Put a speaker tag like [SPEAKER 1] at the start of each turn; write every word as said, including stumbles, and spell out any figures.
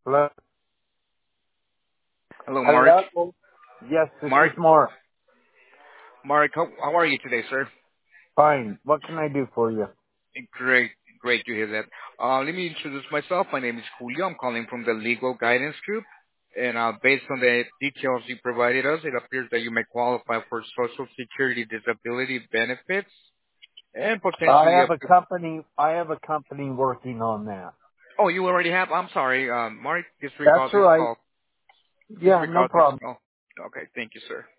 [SPEAKER 1] Hello?
[SPEAKER 2] Hello, Mark.
[SPEAKER 1] Hello? Yes, this is
[SPEAKER 2] Mark,
[SPEAKER 1] Mark.
[SPEAKER 2] Mark, how, how are you today, sir?
[SPEAKER 1] Fine. What can I do for you?
[SPEAKER 2] Great, great to hear that. Uh, let me introduce myself. My name is Julio. I'm calling from the Legal Guidance Group. And uh, based on the details you provided us, it appears that you may qualify for Social Security disability benefits and
[SPEAKER 1] I
[SPEAKER 2] potentially
[SPEAKER 1] have
[SPEAKER 2] up
[SPEAKER 1] a
[SPEAKER 2] to...
[SPEAKER 1] company, I have a company working on that.
[SPEAKER 2] Oh, you already have? I'm sorry. Um, Mark,
[SPEAKER 1] That's
[SPEAKER 2] disregard this
[SPEAKER 1] right.
[SPEAKER 2] call.
[SPEAKER 1] Yeah, no
[SPEAKER 2] Disregard this
[SPEAKER 1] problem.
[SPEAKER 2] call. Okay, thank you, sir.